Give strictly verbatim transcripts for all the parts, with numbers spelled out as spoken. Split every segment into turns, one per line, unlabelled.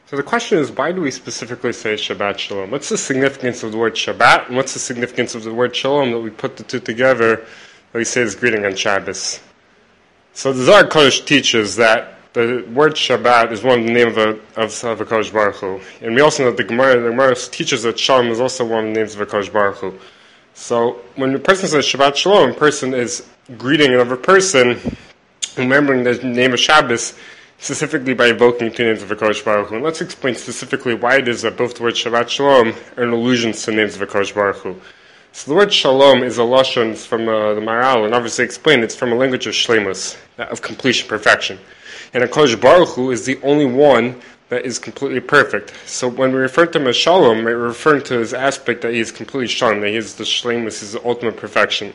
So the question is, why do we specifically say Shabbat Shalom? What's the significance of the word Shabbat, and what's the significance of the word Shalom that we put the two together, that we say is greeting on Shabbos? So the Zohar Kodesh teaches that the word Shabbat is one of the names of, of, of HaKadosh Baruch Hu. And we also know that the Gemara, the Gemara teaches that Shalom is also one of the names of HaKadosh Baruch Hu. So when a person says Shabbat Shalom, a person is greeting another person, remembering the name of Shabbos, specifically by invoking two names of HaKadosh Baruch Hu. And let's explain specifically why it is that both the word Shabbat Shalom are an allusion to the names of HaKadosh Baruch Hu. So the word Shalom is a lashon from uh, the Maharal, and obviously explained it's from a language of shleimus, of completion, perfection. And HaKadosh Baruch Hu is the only one that is completely perfect. So when we refer to him as Shalom, we're referring to his aspect that he is completely Shalom, that he is the shleimus, his ultimate perfection.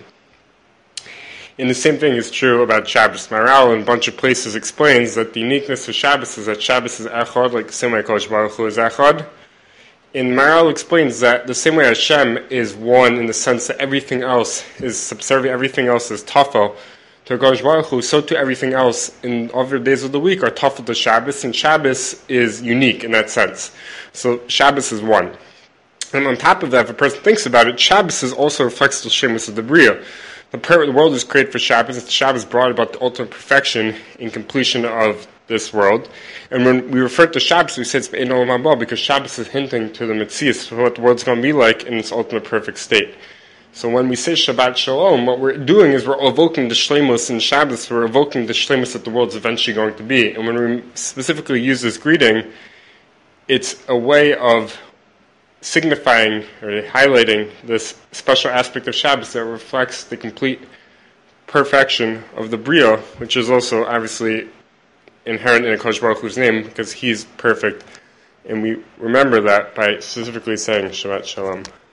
And the same thing is true about Shabbos. Maharal in a bunch of places explains that the uniqueness of Shabbos is that Shabbos is Echad, like the same way HaKadosh Baruch Hu is Echad. And Maharal explains that the same way Hashem is one in the sense that everything else is subservient, everything else is tafel to HaKadosh Baruch Hu, so to everything else in other days of the week are tafel to Shabbos, and Shabbos is unique in that sense. So Shabbos is one. And on top of that, if a person thinks about it, Shabbos is also reflects the shemus of the Bria. The, per- the world is created for Shabbos, and Shabbos brought about the ultimate perfection in completion of this world. And when we refer to Shabbos, we say it's Be'en Olam Haba, because Shabbos is hinting to the Metzias, for what the world's going to be like in its ultimate perfect state. So when we say Shabbat Shalom, what we're doing is we're evoking the Shleimus in Shabbos, we're evoking the Shleimus that the world's eventually going to be. And when we specifically use this greeting, it's a way of signifying or highlighting this special aspect of Shabbos that reflects the complete perfection of the Bria, which is also obviously inherent in HaKadosh Baruch Hu's name, because he's perfect. And we remember that by specifically saying Shabbat Shalom.